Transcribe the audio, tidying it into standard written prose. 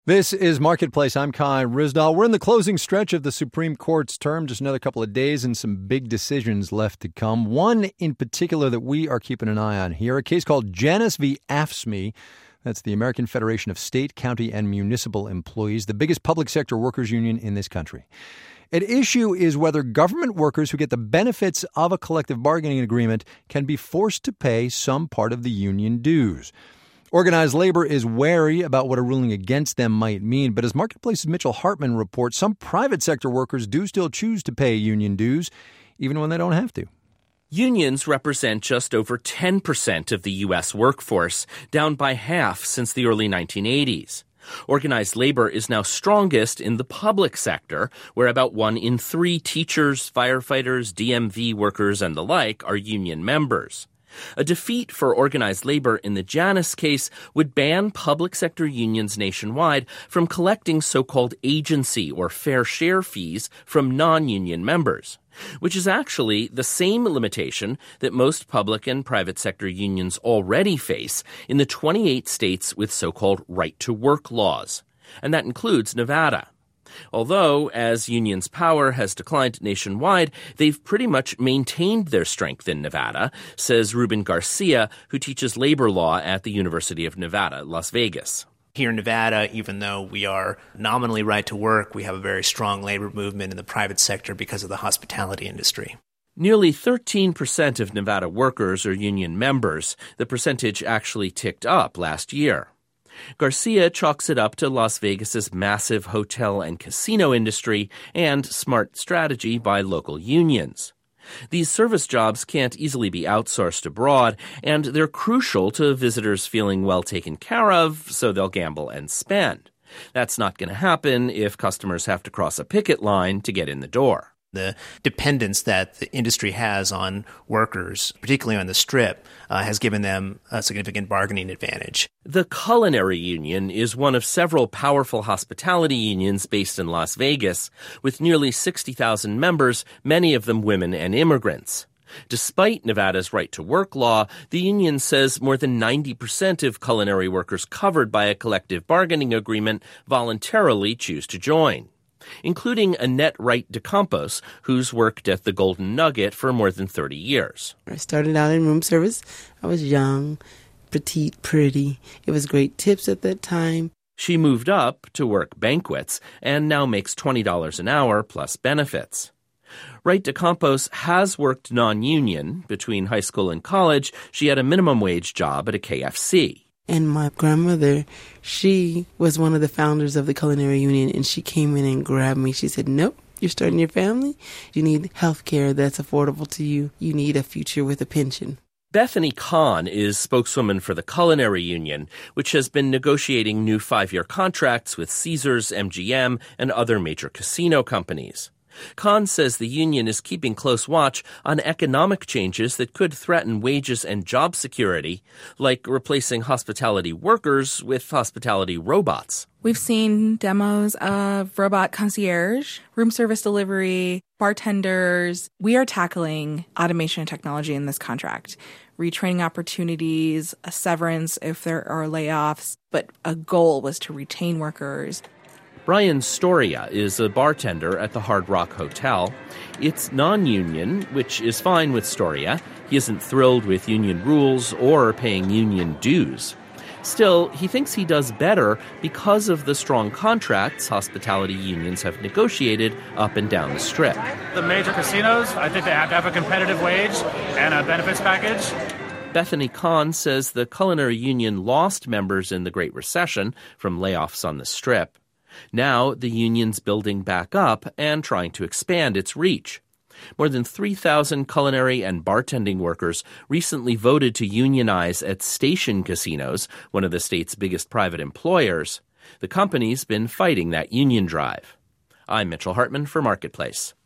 This is Marketplace. I'm Kai Ryssdal. We're in the closing stretch of the Supreme Court's term, just another couple of days and some big decisions left to come. One in particular that we are keeping an eye on here, a case called Janus v. AFSCME. That's the American Federation of State, County, and Municipal Employees, the biggest public sector workers union in this country. At issue is whether government workers who get the benefits of a collective bargaining agreement can be forced to pay some part of the union dues. Organized labor is wary about what a ruling against them might mean, but as Marketplace's Mitchell Hartman reports, some private sector workers do still choose to pay union dues, even when they don't have to. Unions represent just over 10% of the U.S. workforce, down by half since the early 1980s. Organized labor is now strongest in the public sector, where about 1 in 3 teachers, firefighters, DMV workers, and the like are union members. A defeat for organized labor in the Janus case would ban public sector unions nationwide from collecting so-called agency or fair share fees from non-union members, which is actually the same limitation that most public and private sector unions already face in the 28 states with so-called right-to-work laws. And that includes Nevada. Although, as unions' power has declined nationwide, they've pretty much maintained their strength in Nevada, says Ruben Garcia, who teaches labor law at the University of Nevada, Las Vegas. Here in Nevada, even though we are nominally right to work, we have a very strong labor movement in the private sector because of the hospitality industry. Nearly 13% of Nevada workers are union members. The percentage actually ticked up last year. Garcia chalks it up to Las Vegas's massive hotel and casino industry and smart strategy by local unions. These service jobs can't easily be outsourced abroad, and they're crucial to visitors feeling well taken care of, so they'll gamble and spend. That's not going to happen if customers have to cross a picket line to get in the door. The dependence that the industry has on workers, particularly on the Strip, has given them a significant bargaining advantage. The Culinary Union is one of several powerful hospitality unions based in Las Vegas, with nearly 60,000 members, many of them women and immigrants. Despite Nevada's right-to-work law, the union says more than 90% of culinary workers covered by a collective bargaining agreement voluntarily choose to join, including Annette Wright DeCampos, who's worked at the Golden Nugget for more than 30 years. I started out in room service. I was young, petite, pretty. It was great tips at that time. She moved up to work banquets and now makes $20 an hour plus benefits. Wright DeCampos has worked non-union. Between high school and college, she had a minimum wage job at a KFC. And my grandmother, she was one of the founders of the Culinary Union, and she came in and grabbed me. She said, nope, you're starting your family. You need health care that's affordable to you. You need a future with a pension. Bethany Kahn is spokeswoman for the Culinary Union, which has been negotiating new 5-year contracts with Caesars, MGM, and other major casino companies. Kahn says the union is keeping close watch on economic changes that could threaten wages and job security, like replacing hospitality workers with hospitality robots. We've seen demos of robot concierge, room service delivery, bartenders. We are tackling automation and technology in this contract, retraining opportunities, a severance if there are layoffs, but a goal was to retain workers. Brian Storia is a bartender at the Hard Rock Hotel. It's non-union, which is fine with Storia. He isn't thrilled with union rules or paying union dues. Still, he thinks he does better because of the strong contracts hospitality unions have negotiated up and down the Strip. The major casinos, I think they have to have a competitive wage and a benefits package. Bethany Kahn says the Culinary Union lost members in the Great Recession from layoffs on the Strip. Now, the union's building back up and trying to expand its reach. More than 3,000 culinary and bartending workers recently voted to unionize at Station Casinos, one of the state's biggest private employers. The company's been fighting that union drive. I'm Mitchell Hartman for Marketplace.